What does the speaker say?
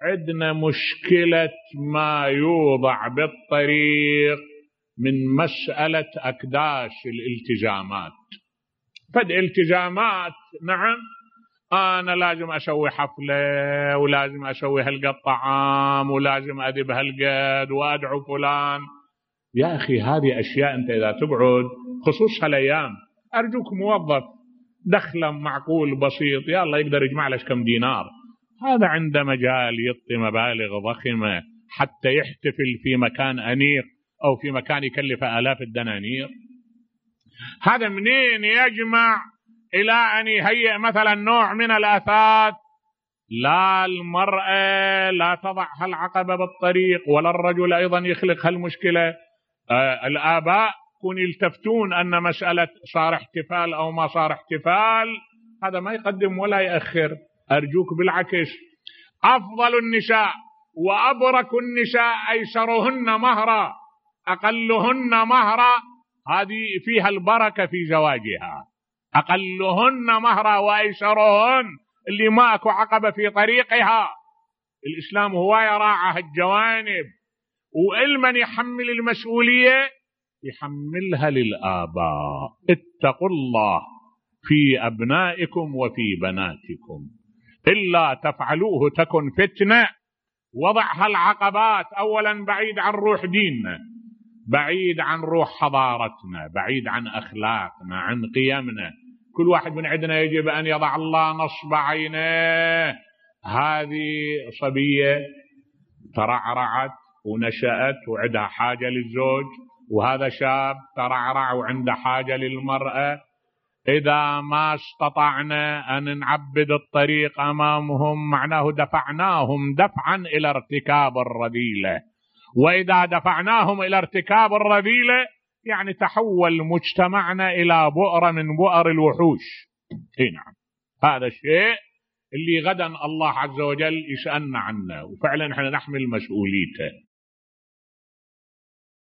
عندنا مشكلة ما يوضع بالطريق من مسألة أكداس الالتزامات. فد التزامات نعم، أنا لازم أسوي حفلة، ولازم أسوي هالقد طعام، ولازم أدب هالقد، وأدعو فلان. يا أخي هذه أشياء أنت إذا تقعد خصوص هالأيام، أرجوك موظف دخلا معقول بسيط يلا يقدر يجمع لك كم دينار، هذا عنده مجال يعطي مبالغ ضخمة حتى يحتفل في مكان أنيق أو في مكان يكلف آلاف الدنانير. هذا منين يجمع إلى أن يهيئ مثلا نوع من الآفات؟ لا المرأة لا تضع هالعقبة بالطريق، ولا الرجل أيضا يخلق هالمشكلة. الآباء كون يلتفتون أن مسألة صار احتفال أو ما صار احتفال هذا ما يقدم ولا يأخر. أرجوك بالعكس، أفضل النساء وأبرك النساء أيسرهن مهرا أقلهن مهرا، هذه فيها البركة في زواجها. أقلهن مهرا وأيسرهن، اللي ما أكو عقبة في طريقها. الإسلام هو يراعى الجوانب، وإلمن يحمل المسؤولية يحملها للآباء. اتقوا الله في أبنائكم وفي بناتكم، إلا تفعلوه تكن فتنة. وضعها العقبات أولا بعيد عن روح ديننا، بعيد عن روح حضارتنا، بعيد عن أخلاقنا، عن قيمنا. كل واحد من عندنا يجب أن يضع الله نصب عينه. هذه صبية ترعرعت ونشأت وعندها حاجة للزوج، وهذا شاب ترعرع وعنده حاجة للمرأة. إذا ما استطعنا أن نعبد الطريق أمامهم معناه دفعناهم دفعا إلى ارتكاب الرذيلة، وإذا دفعناهم إلى ارتكاب الرذيلة يعني تحول مجتمعنا إلى بؤرة من بؤر الوحوش. نعم، هذا الشيء اللي غدا الله عز وجل يسألنا عنه، وفعلا احنا نحمل مسؤوليته.